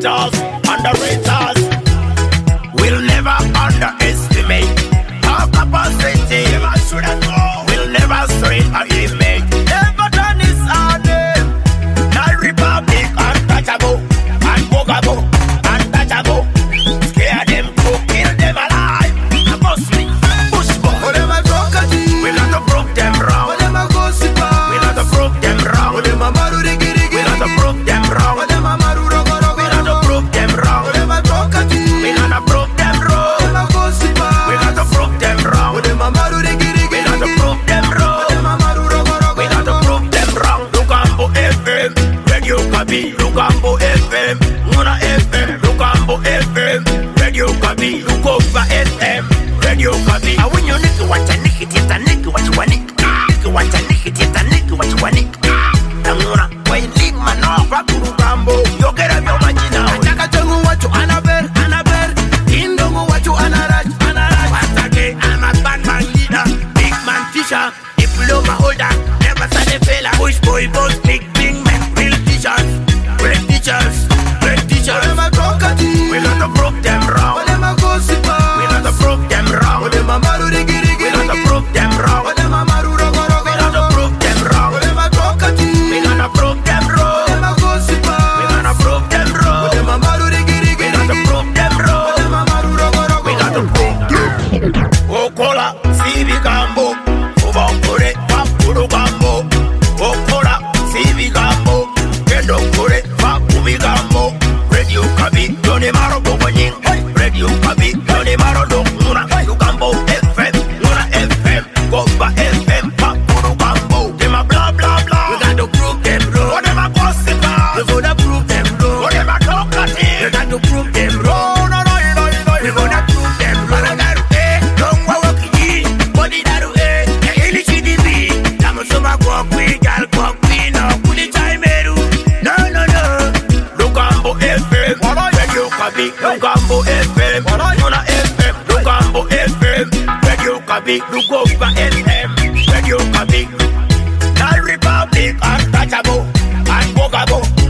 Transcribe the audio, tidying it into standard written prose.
underraters, underraters. We'll never underestimate our capacity. We'll never strain our image. Never done is our name. Not Republic, untouchable, unbogable, untouchable. Scare them to kill them alive. Mostly, push back. We got to prove them wrong. We got to prove them wrong. We got to prove them wrong. We got to prove them wrong. We got to prove them wrong. We got to prove them wrong. We got to prove them wrong. We got to prove them wrong. Lugambo FM, Radio Kabi. Lugambo FM, Muna FM. Lugambo FM, Radio Kabi. Lukova FM, Radio Kabi. I win your nigga, watch a nigga, get a nigga, what you want it. Watch a nigga, get a nigga, what you want it. Amuna, when you leave my north, I go Lugambo. You get up your money now. Chaka Tongu, what you Annabelle, Annabelle. Indongo, what you Anaraj, Anaraj. Once again, I'm a bad man leader, big man teacher, diploma holder, never said a fella. Push boy, boss, big man, real teachers, great teachers, great teachers. We got to prove them wrong. We got to prove them wrong. We got to prove them wrong. We got to prove them wrong. We got to prove them wrong. We got to prove them wrong. We got to prove them wrong. We got to prove them. Okola, Sivi Gambo, Ubakure, Papuru Gambo. Okola, Sivi Gambo, Kendo Kure, Papumi Gambo. Radio Kabi, Yone Maro Boboning. Radio Kabi, Yone Maro Donguna. Lugambo FM, Nuna FM, Gomba FM, Papuru Gambo. Them a blah blah blah. We got to prove them wrong. What them a gossip about? We gonna prove them wrong. What them a talkative? We got to prove them wrong. We gonna prove them wrong. Managaru don't walk in. Body daru Eli CDB. Tamusoma kwakwi, gal kwakwi, no kuli chaimeru. No. Lugambo FM, Radio Kabi. Lugambo FM, Nuna FM. Lugambo FM, Radio Kabi. Lugova FM, Radio Kabi. Not Republic, untouchable, unbogable.